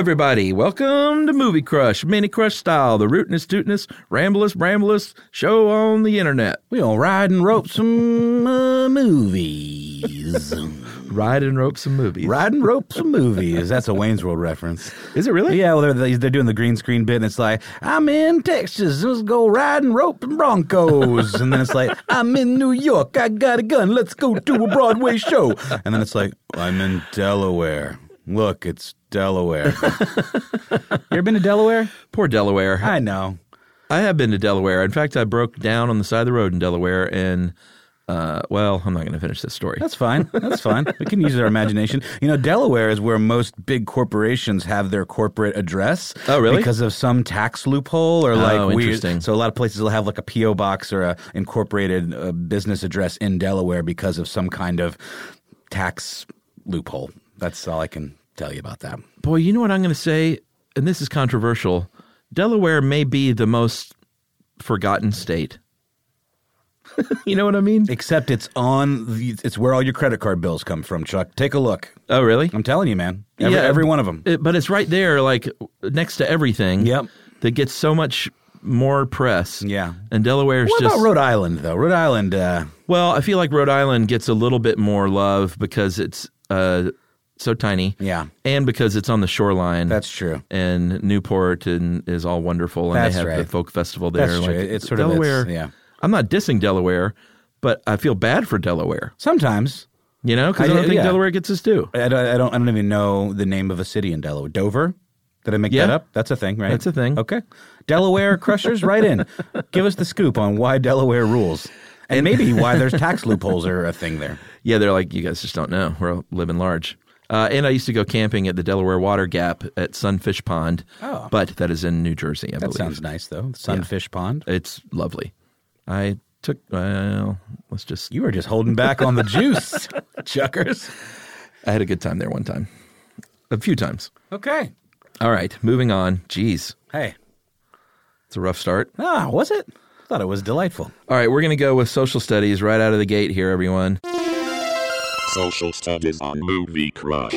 everybody. Welcome to Movie Crush, Mini Crush style, the rootinest, tootinest, ramblest show on the internet. We gonna ride and rope some movies. Ride and rope some movies. Ride and rope some movies. That's a Wayne's World reference. Is it really? Yeah, well, they're doing the green screen bit, and it's like, I'm in Texas, let's go ride and rope and Broncos. And then it's like, I'm in New York, I got a gun, let's go to a Broadway show. And then it's like, I'm in Delaware. Look, it's Delaware. You ever been to Delaware? Poor Delaware. I know. I have been to Delaware. In fact, I broke down on the side of the road in Delaware and, well, I'm not going to finish this story. That's fine. That's fine. We can use our imagination. You know, Delaware is where most big corporations have their corporate address. Oh, really? Because of some tax loophole or like weird. Interesting. So a lot of places will have like a P.O. box or a incorporated business address in Delaware because of some kind of tax loophole. That's all I can tell you about that. Boy, you know what I'm going to say? And this is controversial. Delaware may be the most forgotten state. You know what I mean? Except it's where all your credit card bills come from, Chuck. Take a look. Oh, really? I'm telling you, man. Every one of them. But it's right there, like next to everything. Yep. That gets so much more press. Yeah. And Delaware's What just... about Rhode Island, though? Rhode Island... Well, I feel like Rhode Island gets a little bit more love because it's so tiny. Yeah. And because it's on the shoreline. That's true. And Newport is all wonderful. And That's they have right. the folk festival there. That's true. Like, it's sort Delaware, of... yeah. I'm not dissing Delaware, but I feel bad for Delaware. Sometimes. You know, because I don't think Delaware gets us due. I don't even know the name of a city in Delaware. Dover? Did I make that up? That's a thing, right? That's a thing. Okay. Delaware crushers, right in. Give us the scoop on why Delaware rules. And maybe why there's tax loopholes are a thing there. Yeah, they're like, you guys just don't know. We're living large. And I used to go camping at the Delaware Water Gap at Sunfish Pond. Oh. But that is in New Jersey, I believe. That sounds nice, though. Sunfish Pond. It's lovely. I took, let's just... You were just holding back on the juice, Chuckers. I had a good time there one time. A few times. Okay. All right, moving on. Jeez. Hey. It's a rough start. Ah, was it? I thought it was delightful. All right, we're going to go with social studies right out of the gate here, everyone. Social studies on Movie Crush.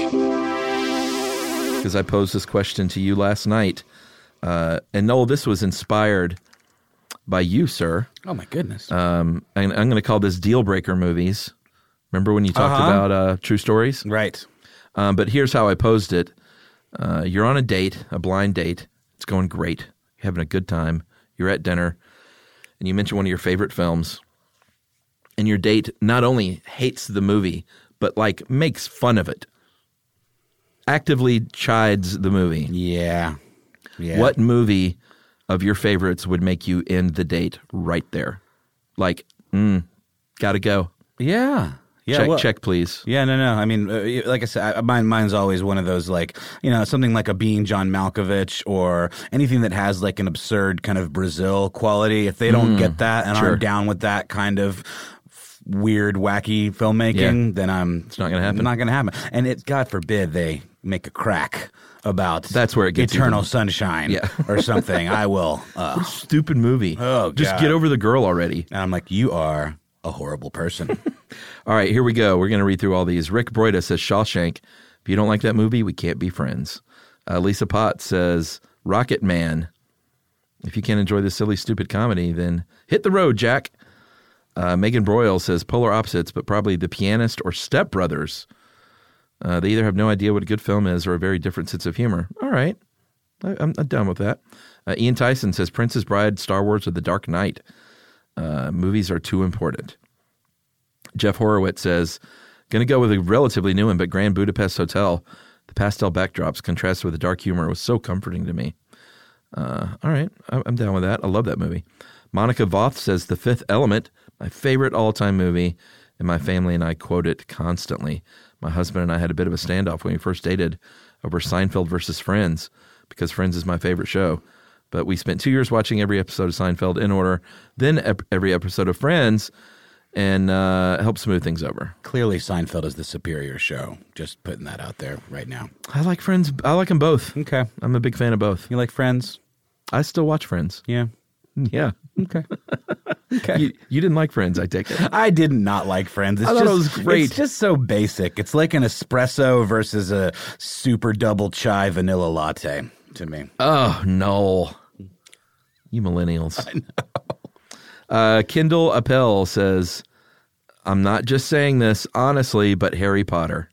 Because I posed this question to you last night. And Noel, this was inspired by you, sir. Oh, my goodness. I'm going to call this Deal Breaker movies. Remember when you talked about true stories? Right. But here's how I posed it. You're on a date, a blind date. It's going great. You're having a good time. You're at dinner, and you mention one of your favorite films. And your date not only hates the movie, but like makes fun of it. Actively chides the movie. Yeah. What movie of your favorites would make you end the date right there? Like, gotta go. Yeah. Yeah, check, please. Yeah, no. I mean, like I said, mine's always one of those, like, you know, something like a Being John Malkovich or anything that has like an absurd kind of Brazil quality. If they don't get that and aren't down with that kind of weird, wacky filmmaking, then it's not going to happen. Not going to happen. And God forbid they make a crack about that's where it gets Eternal Sunshine or something. I will. What a stupid movie. Oh, God. Just get over the girl already. And I'm like, you are a horrible person. All right, here we go. We're going to read through all these. Rick Broida says Shawshank. If you don't like that movie, we can't be friends. Lisa Potts says Rocket Man. If you can't enjoy this silly, stupid comedy, then hit the road, Jack. Megan Broyle says polar opposites, but probably The Pianist or Step Brothers. They either have no idea what a good film is or a very different sense of humor. All right. I'm done with that. Ian Tyson says Princess Bride, Star Wars, or The Dark Knight. Movies are too important. Jeff Horowitz says, going to go with a relatively new one, but Grand Budapest Hotel. The pastel backdrops contrasted with the dark humor was so comforting to me. All right, I'm down with that. I love that movie. Monica Voth says The Fifth Element, my favorite all-time movie, and my family and I quote it constantly. My husband and I had a bit of a standoff when we first dated over Seinfeld versus Friends, because Friends is my favorite show. But we spent 2 years watching every episode of Seinfeld in order, then every episode of Friends, and help smooth things over. Clearly, Seinfeld is the superior show. Just putting that out there right now. I like Friends. I like them both. Okay. I'm a big fan of both. You like Friends? I still watch Friends. Yeah. Yeah. Okay. Okay. You didn't like Friends, I take it. I did not like Friends. It's I thought it was great. It's just so basic. It's like an espresso versus a super double chai vanilla latte to me. Oh, no. You millennials. I know. Kendall Appel says, I'm not just saying this honestly, but Harry Potter.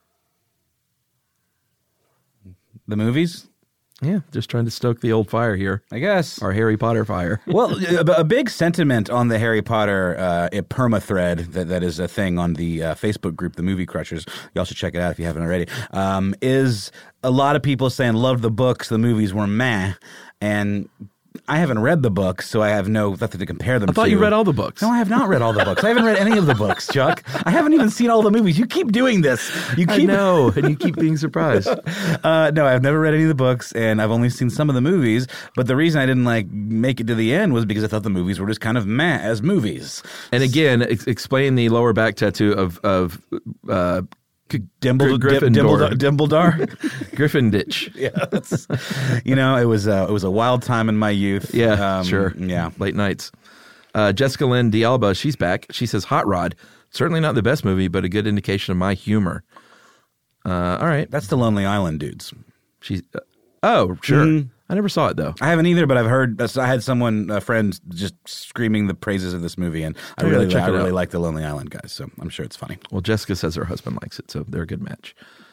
The movies? Yeah, just trying to stoke the old fire here. I guess. Our Harry Potter fire. Well, a big sentiment on the Harry Potter perma thread that is a thing on the Facebook group, the Movie Crushers. You also check it out if you haven't already. Is a lot of people saying loved the books, the movies were meh, and I haven't read the books, so I have nothing to compare them to. I thought you read all the books. No, I have not read all the books. I haven't read any of the books, Chuck. I haven't even seen all the movies. You keep doing this. I know, and you keep being surprised. No, I've never read any of the books, and I've only seen some of the movies. But the reason I didn't make it to the end was because I thought the movies were just kind of meh as movies. And again, explain the lower back tattoo of Dimbledore. Griffinditch. Yeah, it was a wild time in my youth. Yeah, sure. Yeah, late nights. Jessica Lynn D'Alba, she's back. She says, Hot Rod, certainly not the best movie, but a good indication of my humor. All right. That's the Lonely Island dudes. She's oh, sure. Mm-hmm. I never saw it, though. I haven't either, but I've heard. I had a friend, just screaming the praises of this movie, and I really like the Lonely Island guys, so I'm sure it's funny. Well, Jessica says her husband likes it, so they're a good match.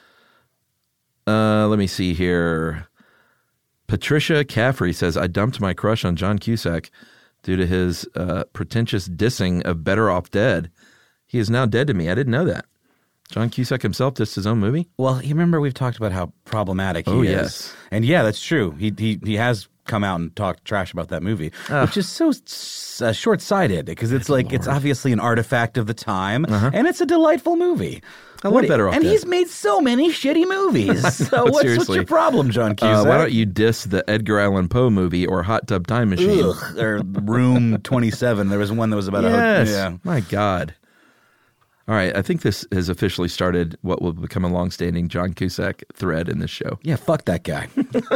Let me see here. Patricia Caffrey says, I dumped my crush on John Cusack due to his pretentious dissing of Better Off Dead. He is now dead to me. I didn't know that. John Cusack himself dissed his own movie? Well, you remember we've talked about how problematic he is. Yes. And yeah, that's true. He has come out and talked trash about that movie, which is so short-sighted because it's obviously an artifact of the time, and it's a delightful movie. I love Better Off Dead. And he's made so many shitty movies. So what's your problem, John Cusack? Why don't you diss the Edgar Allan Poe movie or Hot Tub Time Machine? Or Room 27. There was one that was about My God. All right, I think this has officially started what will become a long-standing John Cusack thread in this show. Yeah, fuck that guy.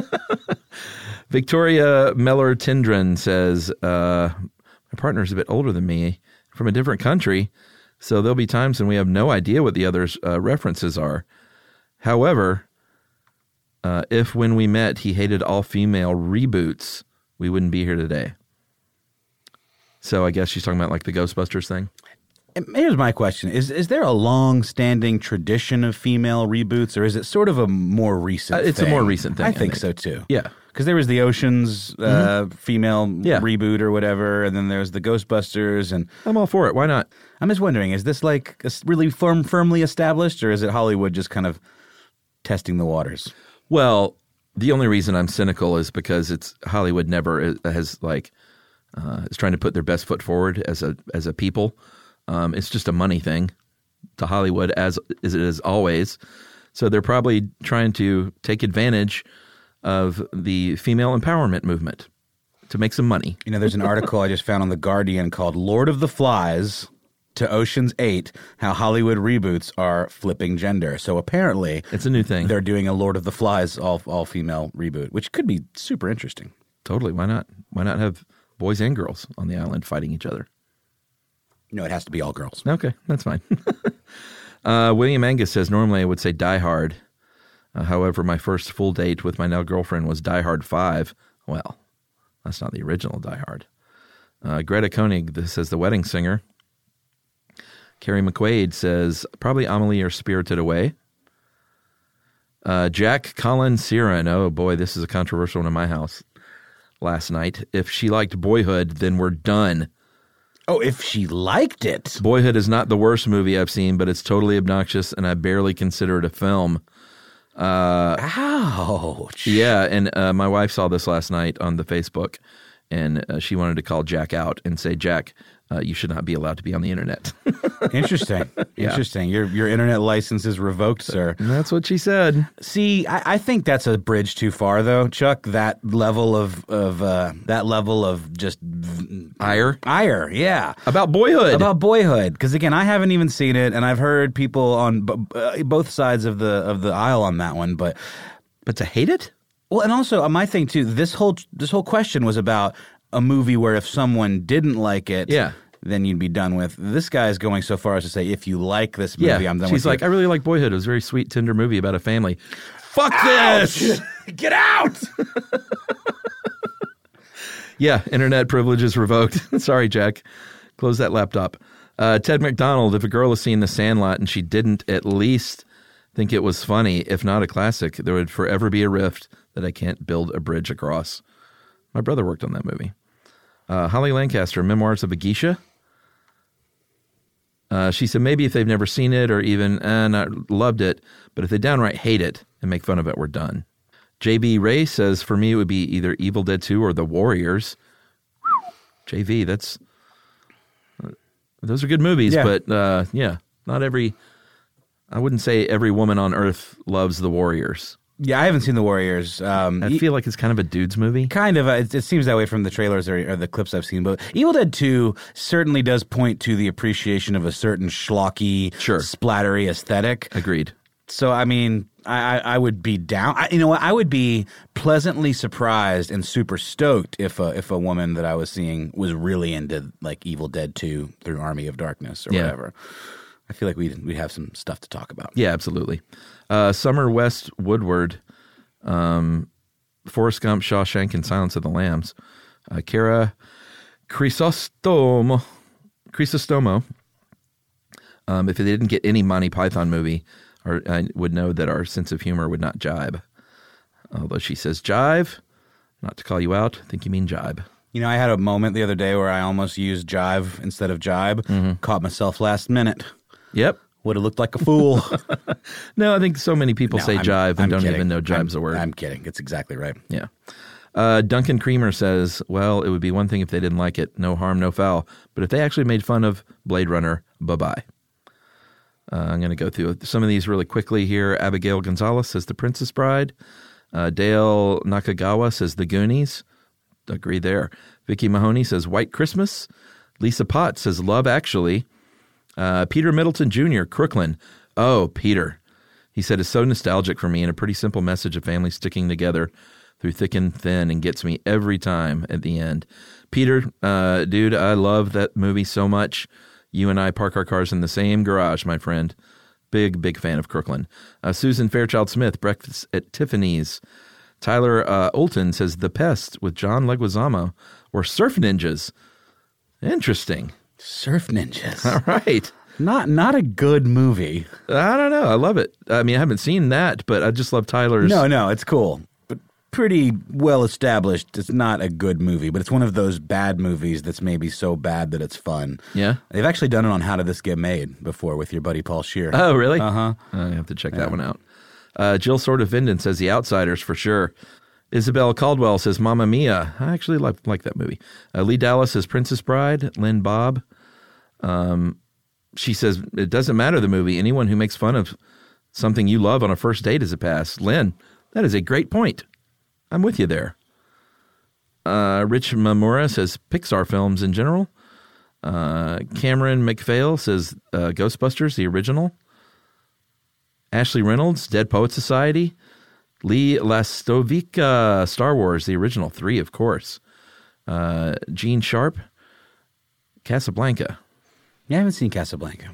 Victoria Meller-Tindren says, my partner's a bit older than me, from a different country, so there'll be times when we have no idea what the other's references are. However, if when we met he hated all-female reboots, we wouldn't be here today. So I guess she's talking about like the Ghostbusters thing? Here's my question. Is there a long-standing tradition of female reboots, or is it sort of a more recent thing? It's a more recent thing. I think so, too. Yeah. Because there was the Oceans female reboot or whatever, and then there's the Ghostbusters. And I'm all for it. Why not? I'm just wondering, is this like really firmly established, or is it Hollywood just kind of testing the waters? Well, the only reason I'm cynical is because it's Hollywood never has is trying to put their best foot forward as a people. It's just a money thing to Hollywood, as it is always. So they're probably trying to take advantage of the female empowerment movement to make some money. You know, there's an article I just found on The Guardian called Lord of the Flies to Ocean's 8, how Hollywood reboots are flipping gender. So apparently it's a new thing. They're doing a Lord of the Flies all-female reboot, which could be super interesting. Totally. Why not? Why not have boys and girls on the island fighting each other? No, it has to be all girls. Okay, that's fine. William Angus says, normally I would say Die Hard. However, my first full date with my now girlfriend was Die Hard 5. Well, that's not the original Die Hard. Greta Koenig says The Wedding Singer. Carrie McQuaid says, probably Amelie or Spirited Away. Jack Colin Siren. Oh, boy, this is a controversial one in my house last night. If she liked Boyhood, then we're done. Oh, if she liked it. Boyhood is not the worst movie I've seen, but it's totally obnoxious, and I barely consider it a film. Ouch. Yeah, and my wife saw this last night on the Facebook, and she wanted to call Jack out and say, Jack, you should not be allowed to be on the internet. Interesting. Yeah. Interesting. Your internet license is revoked, sir. And that's what she said. See, I think that's a bridge too far, though, Chuck. That level of just ire. Yeah, about Boyhood. Because again, I haven't even seen it, and I've heard people on both sides of the aisle on that one. But to hate it. Well, and also my thing too. This whole question was about a movie where if someone didn't like it, Yeah. then you'd be done with. This guy's going so far as to say, if you like this movie, I'm done with She's like, you. I really like Boyhood. It was a very sweet, tender movie about a family. Fuck this! Get out! Yeah, internet privilege is revoked. Sorry, Jack. Close that laptop. Ted McDonald, if a girl has seen The Sandlot and she didn't at least think it was funny, if not a classic, there would forever be a rift that I can't build a bridge across. My brother worked on that movie. Holly Lancaster, Memoirs of a Geisha. She said maybe if they've never seen it or even not loved it, but if they downright hate it and make fun of it, we're done. J.B. Ray says, for me, it would be either Evil Dead 2 or The Warriors. JV, those are good movies, Yeah. but not every, I wouldn't say every woman on earth loves The Warriors. Yeah, I haven't seen The Warriors. I feel like it's kind of a dude's movie. Kind of. It seems that way from the trailers or the clips I've seen. But Evil Dead 2 certainly does point to the appreciation of a certain schlocky, splattery aesthetic. Agreed. So, I mean, I would be down. I would be pleasantly surprised and super stoked if a woman that I was seeing was really into like Evil Dead 2 through Army of Darkness or whatever. I feel like we'd have some stuff to talk about. Yeah, absolutely. Summer West Woodward, Forrest Gump, Shawshank, and Silence of the Lambs. Kara Chrysostomo. If they didn't get any Monty Python movie, I would know that our sense of humor would not jibe. Although she says jive, not to call you out, I think you mean jibe. You know, I had a moment the other day where I almost used jive instead of jibe. Caught myself last minute. Yep. Would have looked like a fool. No, I think so many people say jive and don't even know jive's a word. I'm kidding. It's exactly right. Yeah. Duncan Creamer says, well, it would be one thing if they didn't like it. No harm, no foul. But if they actually made fun of Blade Runner, bye-bye. I'm going to go through some of these really quickly here. Abigail Gonzalez says The Princess Bride. Dale Nakagawa says The Goonies. Agree there. Vicky Mahoney says White Christmas. Lisa Potts says Love Actually. Peter Middleton Jr., Crooklyn. Oh, Peter. He said, it's so nostalgic for me and a pretty simple message of family sticking together through thick and thin and gets me every time at the end. Peter, dude, I love that movie so much. You and I park our cars in the same garage, my friend. Big, big fan of Crooklyn. Susan Fairchild Smith, Breakfast at Tiffany's. Tyler Olton says The Pest with John Leguizamo or Surf Ninjas. Interesting. Surf Ninjas. All right. Not a good movie. I don't know. I love it. I mean, I haven't seen that, but I just love Tyler's. No, it's cool. But pretty well established. It's not a good movie, but it's one of those bad movies that's maybe so bad that it's fun. Yeah? They've actually done it on How Did This Get Made before with your buddy Paul Scheer. Oh, really? Uh-huh. I have to check that one out. Jill Sort of Vinden says The Outsiders for sure. Isabel Caldwell says Mamma Mia. I actually like that movie. Lee Dallas says Princess Bride. Lynn Bob. She says it doesn't matter the movie. Anyone who makes fun of something you love on a first date is a pass. Lynn, that is a great point. I'm with you there. Rich Mamura says Pixar films in general. Cameron McPhail says Ghostbusters, the original. Ashley Reynolds, Dead Poets Society. Lee Lastovica, Star Wars, the original 3, of course. Gene Sharp, Casablanca. Yeah, I haven't seen Casablanca.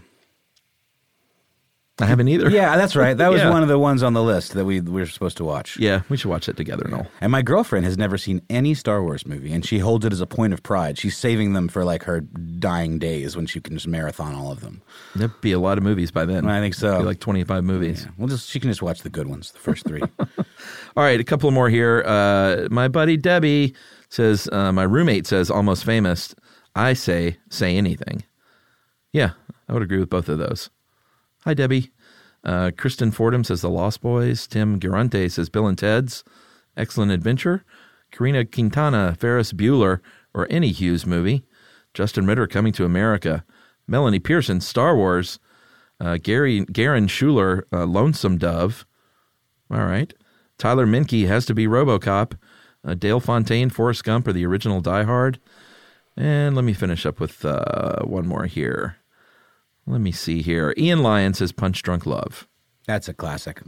I haven't either. Yeah, that's right. That was Yeah. one of the ones on the list that we were supposed to watch. Yeah, we should watch it together and all. And my girlfriend has never seen any Star Wars movie, and she holds it as a point of pride. She's saving them for like her dying days when she can just marathon all of them. There'd be a lot of movies by then. I think so. It'd be like 25 movies. Yeah. She can just watch the good ones, the first 3. All right, a couple more here. My buddy Debbie says, my roommate says, Almost Famous. I say anything. Yeah, I would agree with both of those. Hi, Debbie. Kristen Fordham says The Lost Boys. Tim Garante says Bill and Ted's Excellent Adventure. Karina Quintana, Ferris Bueller, or any Hughes movie. Justin Ritter, Coming to America. Melanie Pearson, Star Wars. Garen Schuler, Lonesome Dove. All right. Tyler Minke, Has to Be RoboCop. Dale Fontaine, Forrest Gump, or the original Die Hard. And let me finish up with one more here. Let me see here. Ian Lyon says Punch Drunk Love. That's a classic.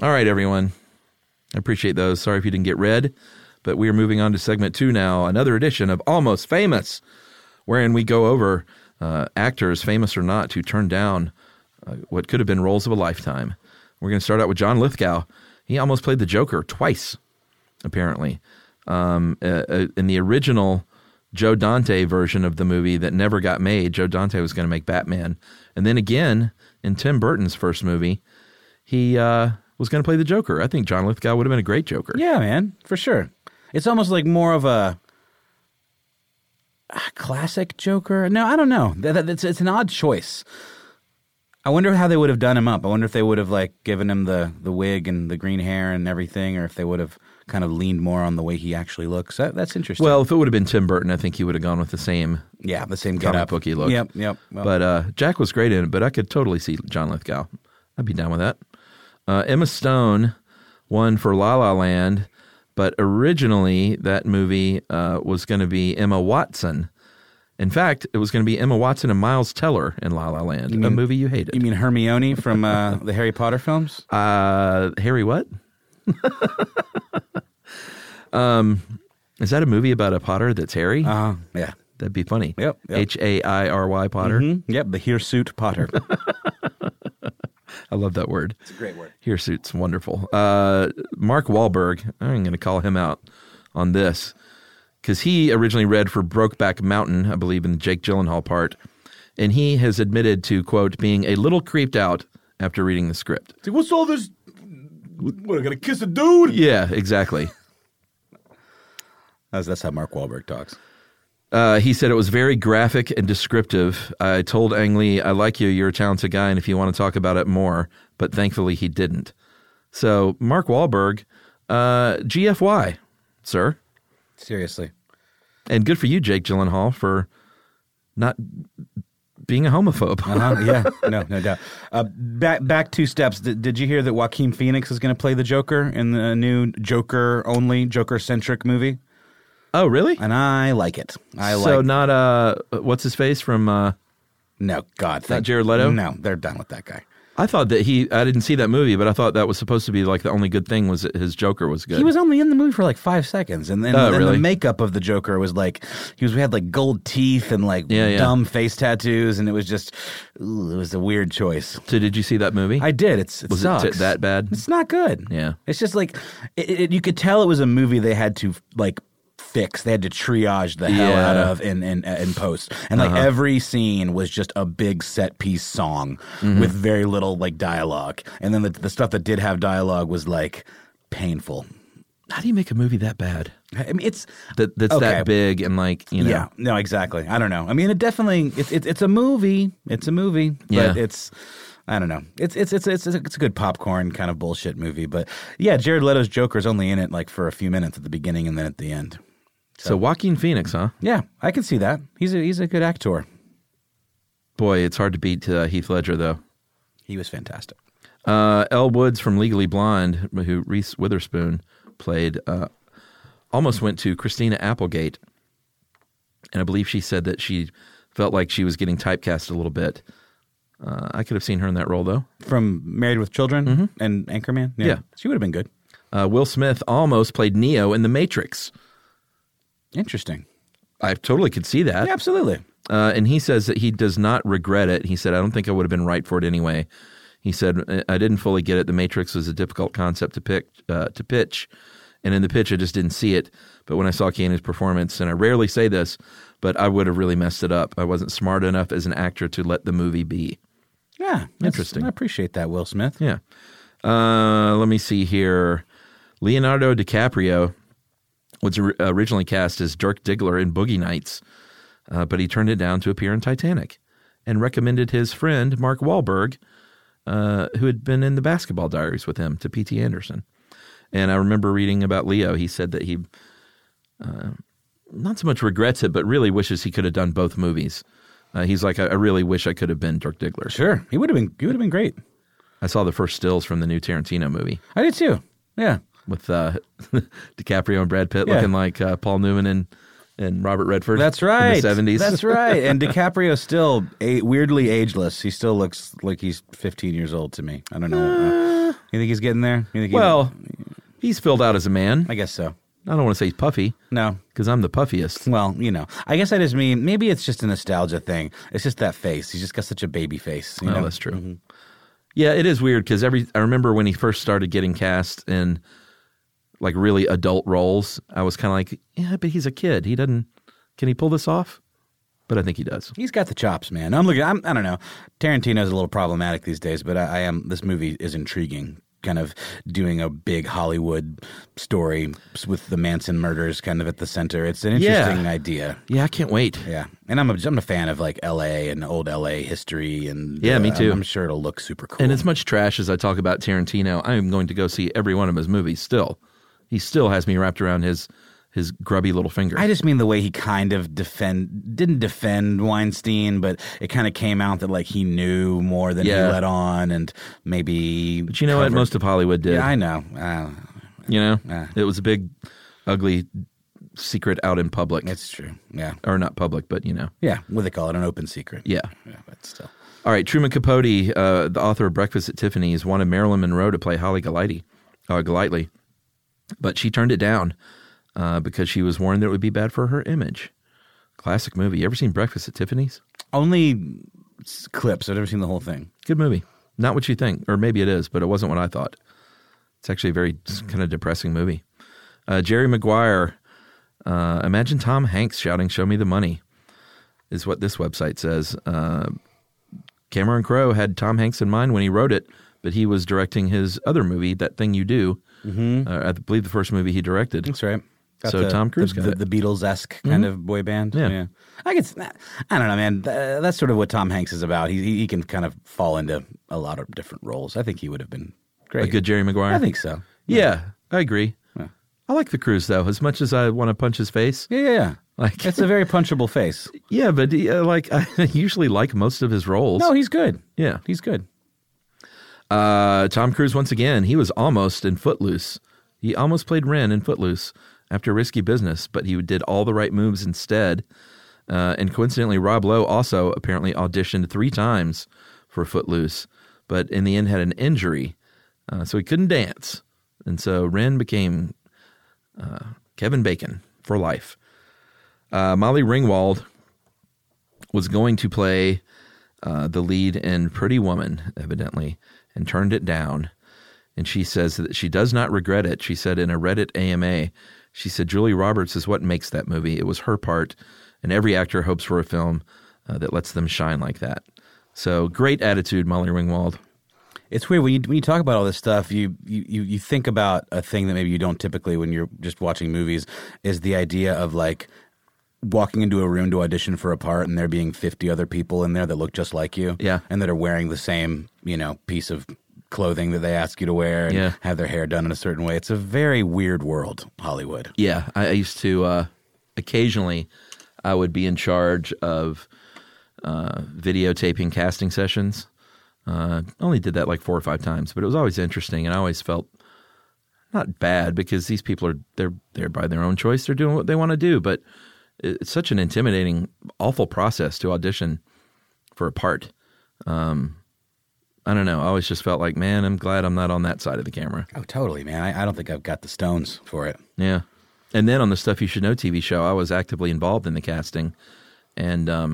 All right, everyone. I appreciate those. Sorry if you didn't get read, but we are moving on to segment 2 now, another edition of Almost Famous, wherein we go over actors, famous or not, who turned down what could have been roles of a lifetime. We're going to start out with John Lithgow. He almost played the Joker twice, apparently. In the original Joe Dante version of the movie that never got made, Joe Dante was going to make Batman. And then again, in Tim Burton's first movie, he was going to play the Joker. I think John Lithgow would have been a great Joker. Yeah, man, for sure. It's almost like more of a classic Joker. No, I don't know. It's an odd choice. I wonder how they would have done him up. I wonder if they would have like given him the wig and the green hair and everything, or if they would have kind of leaned more on the way he actually looks. That's interesting. Well, if it would have been Tim Burton, I think he would have gone with the same same comic booky look. Yep. Well, But Jack was great in it, but I could totally see John Lithgow. I'd be down with that. Emma Stone won for La La Land, but originally that movie was going to be Emma Watson. In fact, it was going to be Emma Watson and Miles Teller in La La Land, a movie you hated. You mean Hermione from the Harry Potter films? Harry what? Is that a movie about a Potter that's Harry? Yeah. That'd be funny. Yep. H-A-I-R-Y Potter. Mm-hmm. Yep, the hirsute Potter. I love that word. It's a great word. Hirsute's wonderful. Mark Wahlberg, I'm going to call him out on this, because he originally read for Brokeback Mountain, I believe, in the Jake Gyllenhaal part, and he has admitted to, quote, being a little creeped out after reading the script. Like, what's all this? What, I gotta kiss a dude? Yeah, exactly. That's how Mark Wahlberg talks. He said it was very graphic and descriptive. I told Ang Lee, I like you, you're a talented guy, and if you want to talk about it more, but thankfully he didn't. So, Mark Wahlberg, GFY, sir. Seriously. And good for you, Jake Gyllenhaal, for not being a homophobe. Yeah, no doubt. Back 2 steps. Did you hear that Joaquin Phoenix is going to play the Joker in the new Joker-only, Joker-centric movie? Oh, really? And I like it. Not, what's his face from... No, God. Not Jared Leto? No, they're done with that guy. I thought that I didn't see that movie, but I thought that was supposed to be like the only good thing was that his Joker was good. He was only in the movie for like 5 seconds. And then really? The makeup of the Joker was like, we had like gold teeth and like dumb face tattoos. And it was just, it was a weird choice. So did you see that movie? I did. It was sucks. it that bad? It's not good. Yeah. It's just like, you could tell it was a movie they had to like fix. They had to triage the hell out of in post. And like every scene was just a big set piece song with very little like dialogue. And then the stuff that did have dialogue was like painful. How do you make a movie that bad? I mean, it's that's that big and like, you know. Yeah, no, exactly. I don't know. I mean, it definitely it's a movie. It's a movie, but it's I don't know. It's a good popcorn kind of bullshit movie, but yeah, Jared Leto's Joker's only in it like for a few minutes at the beginning and then at the end. So Joaquin Phoenix, huh? Yeah, I can see that. He's a good actor. Boy, it's hard to beat Heath Ledger, though. He was fantastic. Elle Woods from Legally Blonde, who Reese Witherspoon played, almost went to Christina Applegate. And I believe she said that she felt like she was getting typecast a little bit. I could have seen her in that role, though. From Married with Children and Anchorman? Yeah. She would have been good. Will Smith almost played Neo in The Matrix. Interesting. I totally could see that. Yeah, absolutely. And he says that he does not regret it. He said, I don't think I would have been right for it anyway. He said, I didn't fully get it. The Matrix was a difficult concept to pitch. And in the pitch, I just didn't see it. But when I saw Keanu's performance, and I rarely say this, but I would have really messed it up. I wasn't smart enough as an actor to let the movie be. Yeah. Interesting. I appreciate that, Will Smith. Yeah. Let me see here. Leonardo DiCaprio was originally cast as Dirk Diggler in Boogie Nights, but he turned it down to appear in Titanic and recommended his friend Mark Wahlberg, who had been in the Basketball Diaries with him, to P.T. Anderson. And I remember reading about Leo. He said that he not so much regrets it, but really wishes he could have done both movies. He's like, I really wish I could have been Dirk Diggler. Sure. He would have been great. I saw the first stills from the new Tarantino movie. I did too. Yeah. With DiCaprio and Brad Pitt looking like Paul Newman and Robert Redford. That's right. In the 70s. That's right. And DiCaprio's still weirdly ageless. He still looks like he's 15 years old to me. I don't know. You think he's getting there? He's filled out as a man. I guess so. I don't want to say he's puffy. No. Because I'm the puffiest. Well, I guess I just mean maybe it's just a nostalgia thing. It's just that face. He's just got such a baby face. You know? That's true. Mm-hmm. Yeah, it is weird because I remember when he first started getting cast in like really adult roles, I was kind of like, yeah, but he's a kid. Can he pull this off? But I think he does. He's got the chops, man. I don't know. Tarantino's a little problematic these days, but this movie is intriguing. Kind of doing a big Hollywood story with the Manson murders kind of at the center. It's an interesting idea. Yeah, I can't wait. Yeah. And I'm a fan of like LA and old LA history and yeah, me too. I'm sure it'll look super cool. And as much trash as I talk about Tarantino, I am going to go see every one of his movies still. He still has me wrapped around his grubby little finger. I just mean the way he kind of didn't defend Weinstein, but it kind of came out that like he knew more than he let on, and maybe. But you know what? Most of Hollywood did. Yeah, I know. It was a big, ugly secret out in public. It's true. Yeah, or not public, but Yeah, what they call it, an open secret. Yeah, but still. All right, Truman Capote, the author of Breakfast at Tiffany's, wanted Marilyn Monroe to play Holly Golightly, but she turned it down. Because she was warned that it would be bad for her image. Classic movie. You ever seen Breakfast at Tiffany's? Only clips. I've never seen the whole thing. Good movie. Not what you think, or maybe it is, but it wasn't what I thought. It's actually a very kind of depressing movie. Jerry Maguire, imagine Tom Hanks shouting, "Show me the money," is what this website says. Cameron Crowe had Tom Hanks in mind when he wrote it, but he was directing his other movie, That Thing You Do. Mm-hmm. I believe the first movie he directed. That's right. So Tom Cruise got it. The Beatles-esque kind of boy band. Yeah. I don't know, man. That's sort of what Tom Hanks is about. He can kind of fall into a lot of different roles. I think he would have been great. A good Jerry Maguire? I think so. Yeah, I agree. Yeah. I like the Cruise, though, as much as I want to punch his face. Yeah. Like, it's a very punchable face. Yeah, but I usually like most of his roles. No, he's good. Yeah. He's good. Tom Cruise, once again, he was almost in Footloose. He almost played Ren in Footloose after Risky Business, but he did all the right moves instead. And coincidentally, Rob Lowe also apparently auditioned 3 times for Footloose, but in the end had an injury, so he couldn't dance. And so Ren became Kevin Bacon for life. Molly Ringwald was going to play the lead in Pretty Woman, evidently, and turned it down. And she says that she does not regret it. She said in a Reddit AMA, she said, Julia Roberts is what makes that movie. It was her part, and every actor hopes for a film that lets them shine like that. So great attitude, Molly Ringwald. It's weird when you talk about all this stuff. You think about a thing that maybe you don't typically when you're just watching movies, is the idea of like walking into a room to audition for a part and there being 50 other people in there that look just like you, and that are wearing the same piece of clothing that they ask you to wear and have their hair done in a certain way. It's a very weird world, Hollywood. Yeah, I used to occasionally I would be in charge of videotaping casting sessions. Only did that like 4 or 5 times, but it was always interesting, and I always felt not bad because these people they're by their own choice. They're doing what they want to do, but it's such an intimidating, awful process to audition for a part. I don't know. I always just felt like, man, I'm glad I'm not on that side of the camera. Oh, totally, man. I don't think I've got the stones for it. Yeah. And then on the Stuff You Should Know TV show, I was actively involved in the casting. And let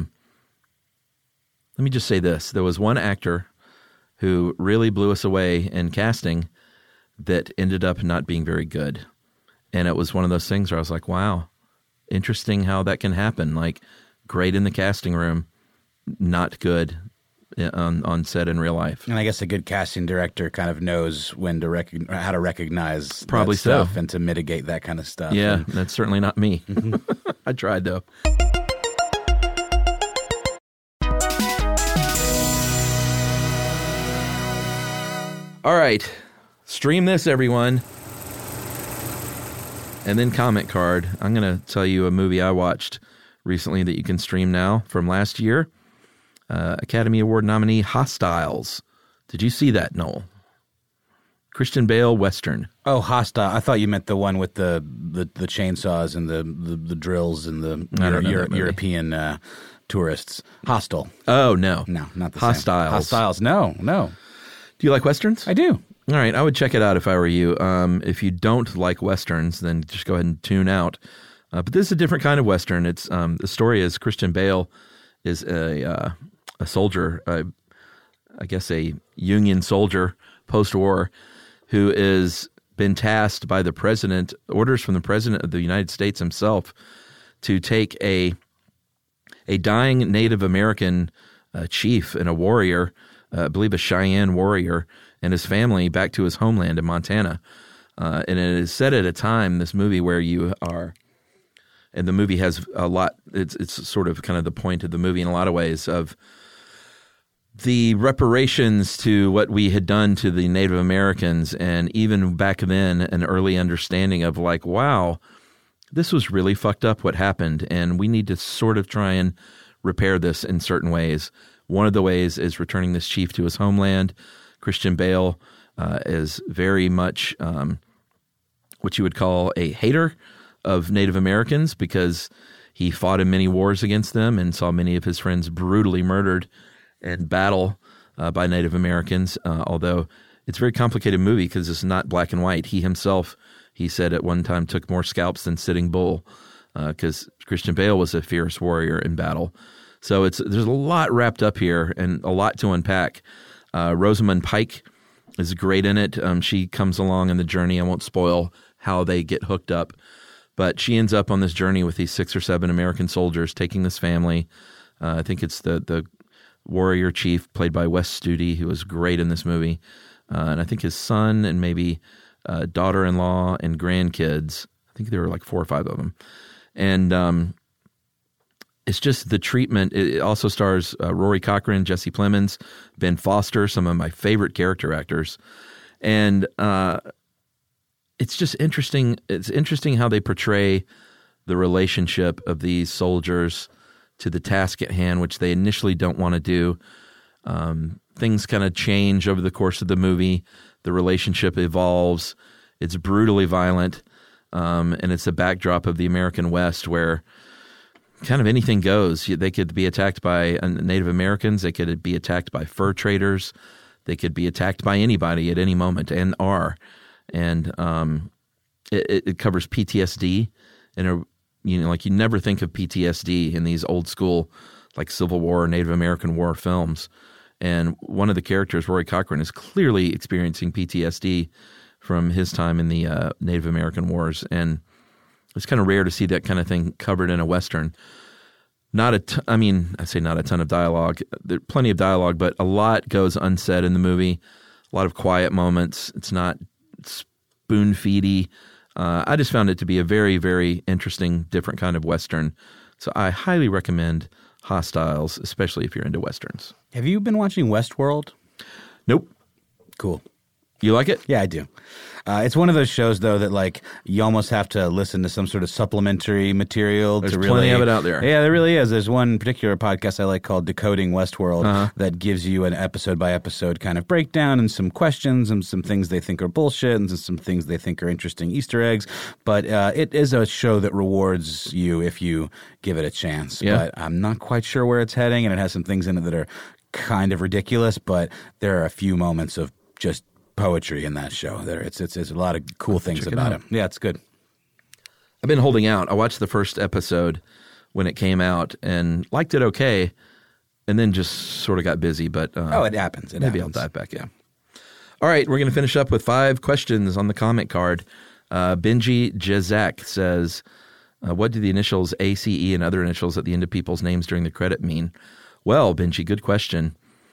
me just say this. There was one actor who really blew us away in casting that ended up not being very good. And it was one of those things where I was like, wow, interesting how that can happen. Like, great in the casting room, not good on set in real life. And I guess a good casting director kind of knows when to how to recognize probably that stuff so, and to mitigate that kind of stuff. Yeah, that's certainly not me. I tried, though. All right, stream this, everyone. And then comment card. I'm going to tell you a movie I watched recently that you can stream now from last year. Academy Award nominee Hostiles. Did you see that, Noel? Christian Bale Western. Oh, Hostile. I thought you meant the one with the chainsaws and the drills and the I don't know that movie. European tourists. Hostile. Oh, no. No, not the Hostiles. same. Hostiles. No. Do you like Westerns? I do. All right, I would check it out if I were you. If you don't like Westerns, then just go ahead and tune out. But this is a different kind of Western. It's the story is Christian Bale is a soldier, I guess a Union soldier post-war, who is been tasked by the president, orders from the president of the United States himself, to take a dying Native American chief and a warrior, I believe a Cheyenne warrior, and his family back to his homeland in Montana. And it is set at a time, this movie, where you are, and the movie has a lot, it's sort of kind of the point of the movie in a lot of ways, of the reparations to what we had done to the Native Americans, and even back then, an early understanding of like, wow, this was really fucked up what happened, and we need to sort of try and repair this in certain ways. One of the ways is returning this chief to his homeland. Christian Bale is very much what you would call a hater of Native Americans, because he fought in many wars against them and saw many of his friends brutally murdered in battle by Native Americans, although it's a very complicated movie because it's not black and white. He himself, he said at one time, took more scalps than Sitting Bull, because Christian Bale was a fierce warrior in battle. So there's a lot wrapped up here and a lot to unpack. Rosamund Pike is great in it. She comes along in the journey. I won't spoil how they get hooked up, but she ends up on this journey with these 6 or 7 American soldiers taking this family. I think it's the warrior chief played by Wes Studi, who was great in this movie. And I think his son and maybe daughter-in-law and grandkids. I think there were like 4 or 5 of them. And it's just the treatment. It also stars Rory Cochrane, Jesse Plemons, Ben Foster, some of my favorite character actors. And it's just interesting. It's interesting how they portray the relationship of these soldiers to the task at hand, which they initially don't want to do. Things kind of change over the course of the movie. The relationship evolves. It's brutally violent. And it's a backdrop of the American West where kind of anything goes. They could be attacked by Native Americans. They could be attacked by fur traders. They could be attacked by anybody at any moment, and are. And it covers PTSD in a, like you never think of PTSD in these old school like Civil War or Native American War films. And one of the characters, Rory Cochrane, is clearly experiencing PTSD from his time in the Native American Wars. And it's kind of rare to see that kind of thing covered in a Western. I say not a ton of dialogue. There's plenty of dialogue, but a lot goes unsaid in the movie. A lot of quiet moments. It's not spoon-feedy. I just found it to be a very, very interesting, different kind of Western. So I highly recommend Hostiles, especially if you're into Westerns. Have you been watching Westworld? Nope. Cool. You like it? Yeah, I do. It's one of those shows, though, that like you almost have to listen to some sort of supplementary material. There's to really, plenty of it out there. Yeah, there really is. There's one particular podcast I like called Decoding Westworld that gives you an episode-by-episode kind of breakdown and some questions and some things they think are bullshit and some things they think are interesting Easter eggs. But it is a show that rewards you if you give it a chance. Yeah. But I'm not quite sure where it's heading, and it has some things in it that are kind of ridiculous, but there are a few moments of just poetry in that show. It's a lot of cool things about it. Yeah, it's good. I've been holding out. I watched the first episode when it came out and liked it okay, and then just sort of got busy. But it happens. Maybe I'll dive back in. All right, we're going to finish up with 5 questions on the comment card. Benji Jazak says, what do the initials ACE and other initials at the end of people's names during the credit mean? Well, Benji, good question.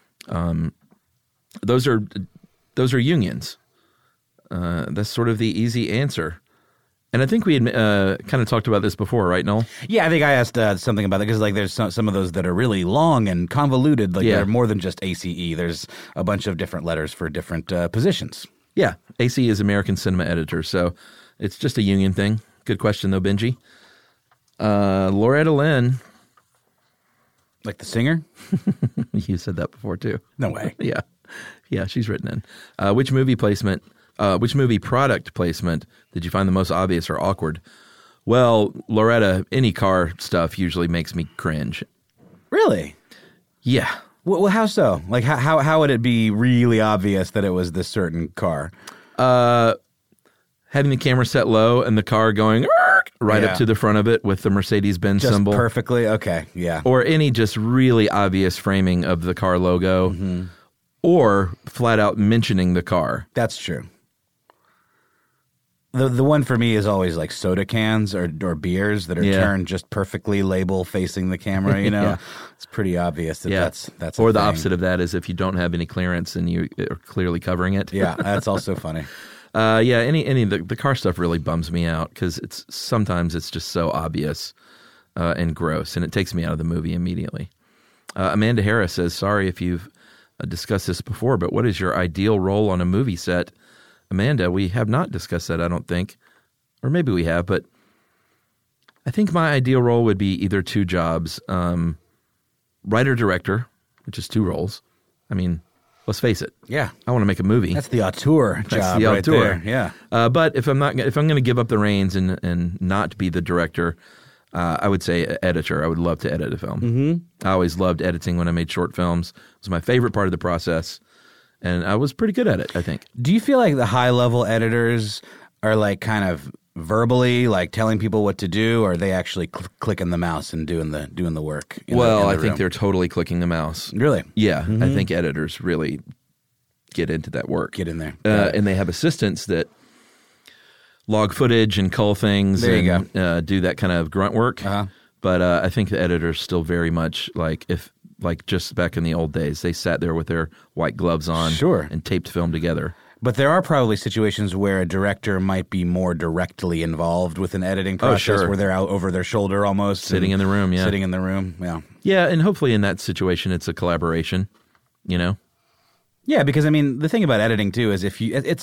Those are unions. That's sort of the easy answer. And I think we had kind of talked about this before, right, Noel? Yeah, I think I asked something about it because like there's some of those that are really long and convoluted. Like they're more than just ACE. There's a bunch of different letters for different positions. Yeah, ACE is American Cinema Editor, so it's just a union thing. Good question, though, Benji. Loretta Lynn. Like the singer? You said that before, too. No way. Yeah, she's written in. Which movie placement Which movie product placement did you find the most obvious or awkward? Well, Loretta, any car stuff usually makes me cringe. Really? Yeah. Well, how so? Like, how would it be really obvious that it was this certain car? Having the camera set low and the car going right Yeah. up to the front of it with the Mercedes-Benz Just symbol. perfectly? Okay, yeah. Or any just really obvious framing of the car logo. Mm-hmm. Or flat out mentioning the car. That's true. The one for me is always like soda cans or beers that are Yeah. turned just perfectly label facing the camera, you know? Yeah. It's pretty obvious that that's Or a the thing. opposite of that is if you don't have any clearance and you are clearly covering it. Yeah, that's also funny. Any of the car stuff really bums me out because sometimes it's just so obvious and gross, and it takes me out of the movie immediately. Amanda Harris says, sorry if you've discussed this before, but what is your ideal role on a movie set? Amanda, we have not discussed that, I don't think. Or maybe we have, but I think my ideal role would be either two jobs. Writer-director, which is two roles. I mean, let's face it. Yeah. I want to make a movie. That's the auteur job That's the right auteur. there. Yeah. But if I'm going to give up the reins and not be the director, I would say editor. I would love to edit a film. Mm-hmm. I always loved editing when I made short films. It was my favorite part of the process, and I was pretty good at it, I think. Do you feel like the high-level editors are like kind of verbally like telling people what to do, or are they actually clicking the mouse and doing the work? Well, I think room? they're totally clicking the mouse. Really? Yeah, I think editors really get into that work. Get in there. And they have assistants that log footage and cull things There you and do that kind of grunt work. Uh-huh. But I think the editors still very much like just back in the old days, they sat there with their white gloves on Sure. and taped film together. But there are probably situations where a director might be more directly involved with an editing process, sure. where they're out over their shoulder almost. Sitting in the room, yeah. Sitting in the room, yeah. Yeah, and hopefully in that situation it's a collaboration, you know? Yeah, because I mean, the thing about editing too is it's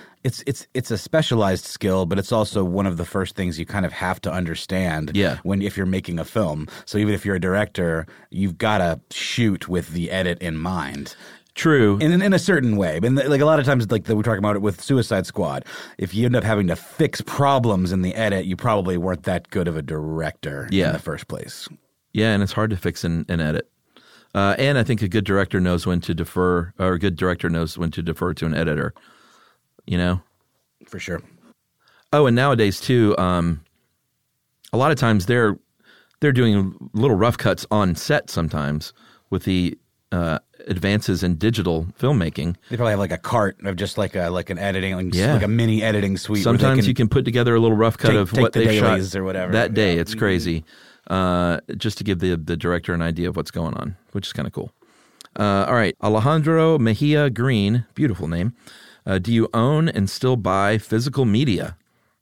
a specialized skill, but it's also one of the first things you kind of have to understand if you're making a film. So even if you're a director, you've got to shoot with the edit in mind. True. In a certain way. But like a lot of times, like we're talking about it with Suicide Squad, if you end up having to fix problems in the edit, you probably weren't that good of a director in the first place. Yeah, and it's hard to fix an edit. And I think a good director knows when to defer, or a good director knows when to defer to an editor, you know? For sure. Oh, and nowadays too, a lot of times they're doing little rough cuts on set sometimes with the advances in digital filmmaking. They probably have like a cart of just like an editing, Yeah. like a mini editing suite. Sometimes you can put together a little rough cut of take what the they shot dailies or whatever. that day. Yeah. It's crazy, just to give the director an idea of what's going on, which is kind of cool. All right, Alejandro Mejia Green, beautiful name. Do you own and still buy physical media?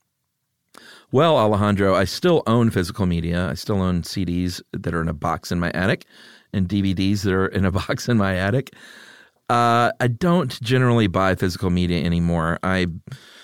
Well, Alejandro, I still own physical media. I still own CDs that are in a box in my attic and DVDs that are in a box in my attic. I don't generally buy physical media anymore. I'm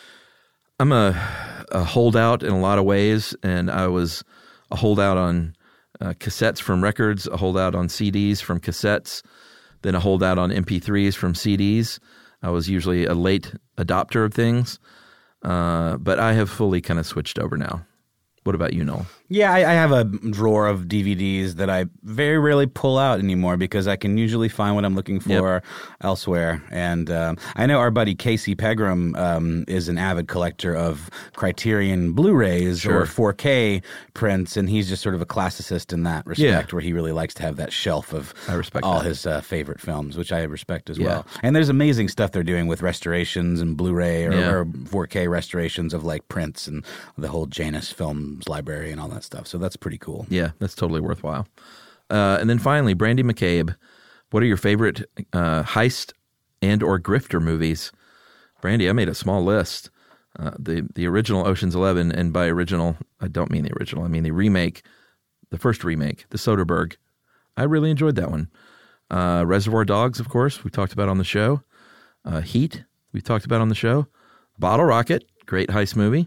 a holdout in a lot of ways, and I was a holdout on cassettes from records, a holdout on CDs from cassettes, then a holdout on MP3s from CDs. I was usually a late adopter of things, but I have fully kind of switched over now. What about you, Noel? Yeah, I have a drawer of DVDs that I very rarely pull out anymore because I can usually find what I'm looking for elsewhere. And I know our buddy Casey Pegram is an avid collector of Criterion Blu-rays or 4K prints, and he's just sort of a classicist in that respect, where he really likes to have that shelf of all his favorite films, which I respect as well. And there's amazing stuff they're doing with restorations and Blu-ray or 4K restorations of like prints and the whole Janus Films library and all that stuff. So that's pretty cool. Yeah, that's totally worthwhile. And then finally, Brandy McCabe, what are your favorite heist and or grifter movies? Brandy, I made a small list. The original Ocean's 11, and by original, I don't mean the original. I mean the remake, the first remake, the Soderbergh. I really enjoyed that one. Reservoir Dogs, of course, we talked about on the show. Heat, we talked about on the show. Bottle Rocket, great heist movie.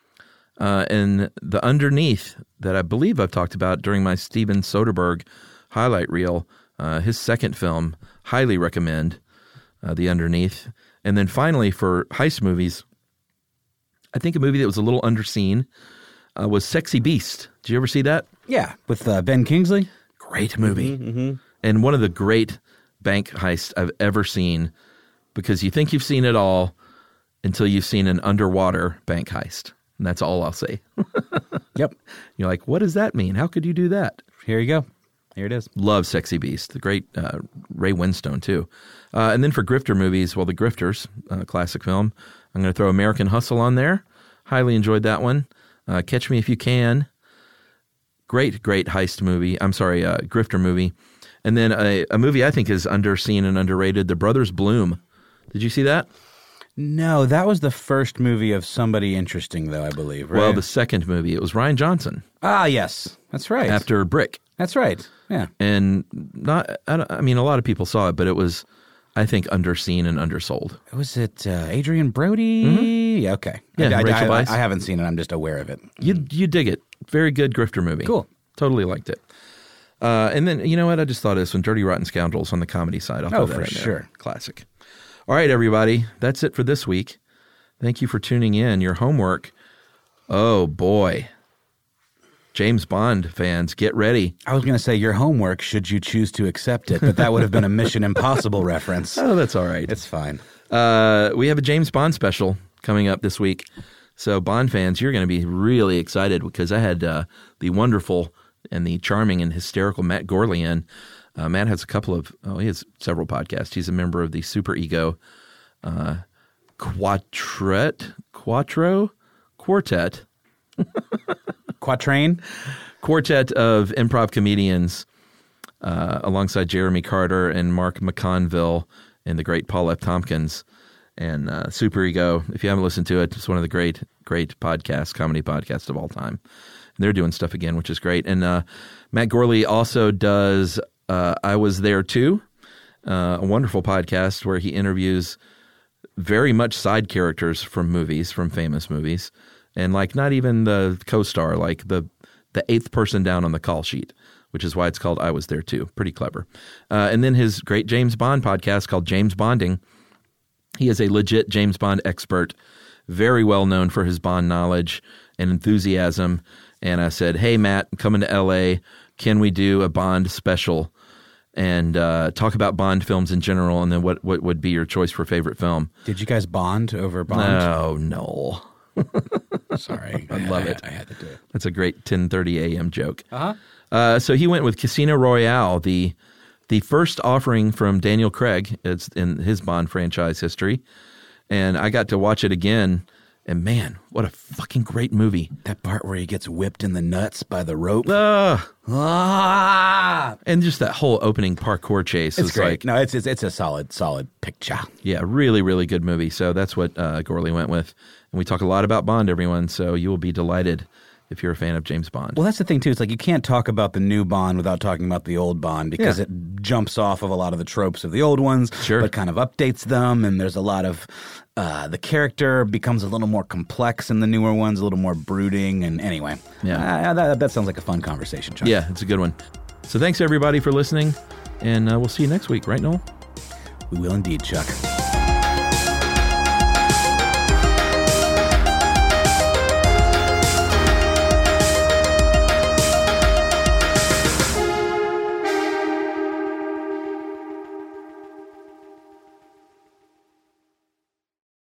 And The Underneath, that I believe I've talked about during my Steven Soderbergh highlight reel, his second film, highly recommend The Underneath. And then finally, for heist movies, I think a movie that was a little underseen was Sexy Beast. Did you ever see that? Yeah, with Ben Kingsley. Great movie. And one of the great bank heists I've ever seen, because you think you've seen it all until you've seen an underwater bank heist. And that's all I'll say. Yep. You're like, what does that mean? How could you do that? Here you go. Here it is. Love Sexy Beast. The great Ray Winstone, too. And then for grifter movies, well, The Grifters, classic film. I'm going to throw American Hustle on there. Highly enjoyed that one. Catch Me If You Can. Great heist movie. I'm sorry, grifter movie. And then a movie I think is underseen and underrated, The Brothers Bloom. Did you see that? No, that was the first movie of somebody interesting, though, I believe, right? Well, the second movie. It was Rian Johnson. Ah, yes. That's right. After Brick. That's right. Yeah. And I mean, a lot of people saw it, but it was, I think, underseen and undersold. Was it Adrian Brody? Mm-hmm. Yeah, okay. Yeah, Rachel Weisz. I haven't seen it. I'm just aware of it. You dig it. Very good grifter movie. Cool. Totally liked it. And then, you know what? I just thought of this one, Dirty Rotten Scoundrels on the comedy side. I'll throw that for in there. sure. Classic. All right, everybody. That's it for this week. Thank you for tuning in. Your homework. Oh, boy. James Bond fans, get ready. I was going to say your homework, should you choose to accept it, but that would have been a Mission Impossible reference. Oh, that's all right. It's fine. We have a James Bond special coming up this week. So Bond fans, you're going to be really excited because I had the wonderful and the charming and hysterical Matt Gorley in. Matt has he has several podcasts. He's a member of the Super Ego Quartet. Quatrain? Quartet of improv comedians alongside Jeremy Carter and Mark McConville and the great Paul F. Tompkins. And Super Ego, if you haven't listened to it, it's one of the great podcasts, comedy podcasts of all time. And they're doing stuff again, which is great. And Matt Gorley also does I Was There Too, a wonderful podcast where he interviews very much side characters from movies, from famous movies. And like not even the co-star, like the eighth person down on the call sheet, which is why it's called I Was There Too. Pretty clever. And then his great James Bond podcast called James Bonding. He is a legit James Bond expert, very well known for his Bond knowledge and enthusiasm. And I said, hey, Matt, I'm coming to L.A. Can we do a Bond special and talk about Bond films in general? And then what would be your choice for favorite film? Did you guys bond over Bond? No. Sorry. I love it. I had to do it. That's a great 10:30 a.m. joke. Uh-huh. So he went with Casino Royale, the first offering from Daniel Craig. It's in his Bond franchise history. And I got to watch it again. And man, what a fucking great movie. That part where he gets whipped in the nuts by the rope. And just that whole opening parkour chase. It's was great. like, No, it's a solid picture. yeah, really, really good movie. So that's what Gorley went with. And we talk a lot about Bond, everyone. So you will be delighted if you're a fan of James Bond. Well, that's the thing, too. It's like you can't talk about the new Bond without talking about the old Bond because it jumps off of a lot of the tropes of the old ones, but kind of updates them. And there's a lot of the character becomes a little more complex in the newer ones, a little more brooding. And anyway, that sounds like a fun conversation, Chuck. Yeah, it's a good one. So thanks, everybody, for listening. And we'll see you next week. Right, Noel? We will indeed, Chuck.